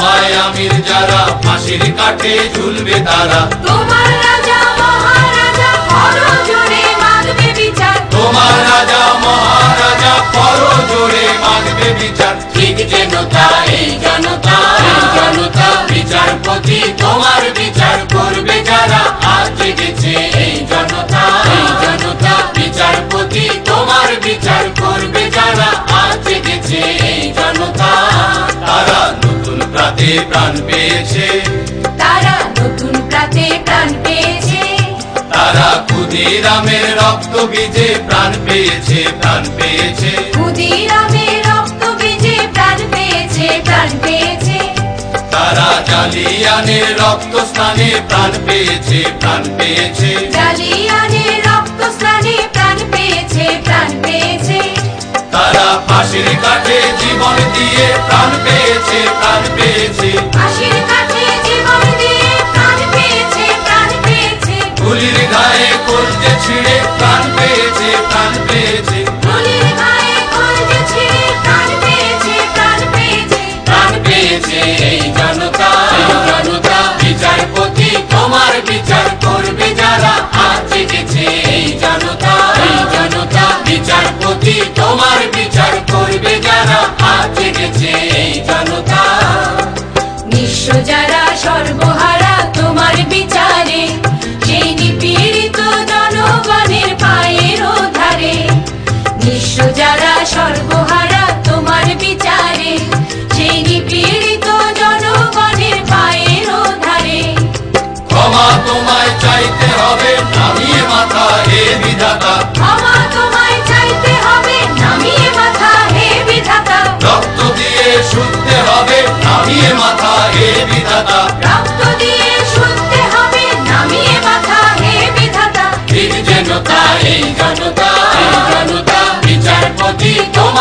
তোমায় আমির যারা ফাঁসির কাঠে ঝুলবে তারা। তোমার রাজা মহারাজা করো জোরে মাগবে বিচার। তোমার রাজা মহারাজা করো জোরে মাগবে বিচার। ঠিক জনতা এই জনতা বিচারপতি তোমার বিচার করবে যারা আজ জেগেছে এই জনতা বিচারপতি তোমার বিচার করবে যারা আজ জেগেছে এই জনতা। তারা নতুন প্রাতে প্রাণ পেয়েছে, তারা নতুন প্রাতে প্রাণ পেয়েছে। তারা ক্ষুদিরামের রক্ত বীজে প্রাণ পেয়েছে, প্রাণ পেয়েছে। ক্ষুদিরামের রক্ত বীজে প্রাণ পেয়েছে, প্রাণ পেয়েছে। তারা জালিয়ানের রক্ত স্নানে প্রাণ পেয়েছে, প্রাণ পেয়েছে। জালিয়ানের রক্ত স্নানে প্রাণ পেয়েছে, প্রাণ পেয়েছে। তারা ফাঁসির কাঠে জীবন দিয়ে প্রাণ পেয়েছে, প্রাণ পেয়েছে। ফাঁসির কাঠে জীবন দিয়ে প্রাণ পেয়েছে, প্রাণ পেয়েছে। গুলির গায়ে কলজে ছিঁড়ে প্রাণ পেয়েছে, প্রাণ পেয়েছে। গুলির গায়ে কলজে ছিঁড়ে প্রাণ পেয়েছে, প্রাণ পেয়েছে। প্রাণ পেয়েছে এই জনতা বিচারপতি তোমার বিচার করবে যারা আজ জেগেছে এই জনতা বিচারপতি তোমার বিচার করবে যারা আজ জেগেছে এই জনতা। নিঃস্ব যারা সর্বহারা তোমার বিচারে, সেই নিপীড়িত জনগণের পায়ের ধারে। নিঃস্ব যারা সর্বহারা তোমার বিচারে, সেই নিপীড়িত জনগণের পায়ের ধারে। ক্ষমা তোমায় চাইতে হবে নামিয়ে মাথা হে বিধাতা। ক্ষমা তোমায় চাইতে হবে নামিয়ে মাথা হে বিধাতা। রক্ত দিয়ে শুদ্ধে হবে নামিয়ে মাথা হে বিধাতা। রক্ত দিয়ে শুদ্ধে হবে নামিয়ে মাথা হে বিধাতা। ঠিক জনতা এই জনতা বিচারপতি